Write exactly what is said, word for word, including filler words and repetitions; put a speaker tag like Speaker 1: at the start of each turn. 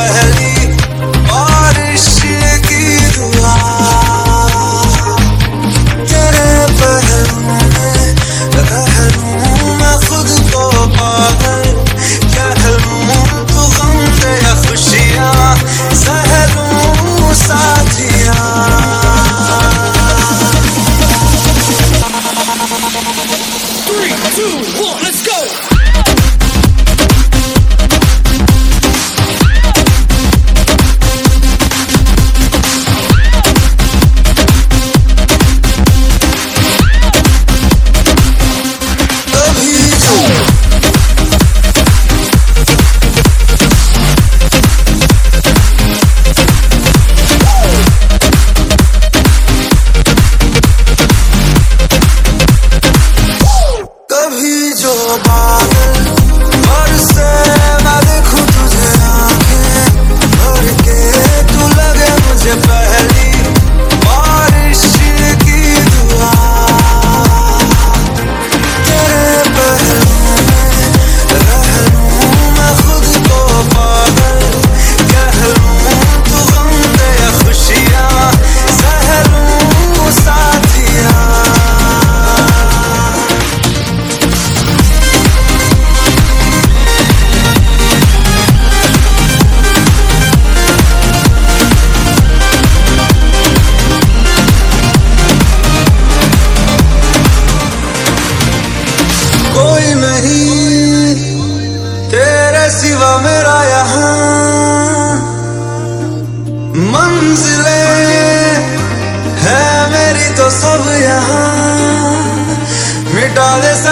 Speaker 1: पहली बारिश की दुआ, तेरे पहलू में रह लूं मैं खुद को पागल, कह लूं तू गम दे या खुशियां सह लूं साथिया।
Speaker 2: Three, two, one, let's go!
Speaker 1: कभी जो बादल बरसे मैं देखूं तुझे आंखें भर के, तू लगे मुझे पहली बारिश की दुआ, तेरे पहलू में रह लूं मैं खुद को पागल, कह लूं तू गम दे या खुशियां सह लूं साथिया। कोई नहीं तेरे सिवा मेरा यहाँ, मंजिलें है मेरी तो सब यहाँ, मिटा दे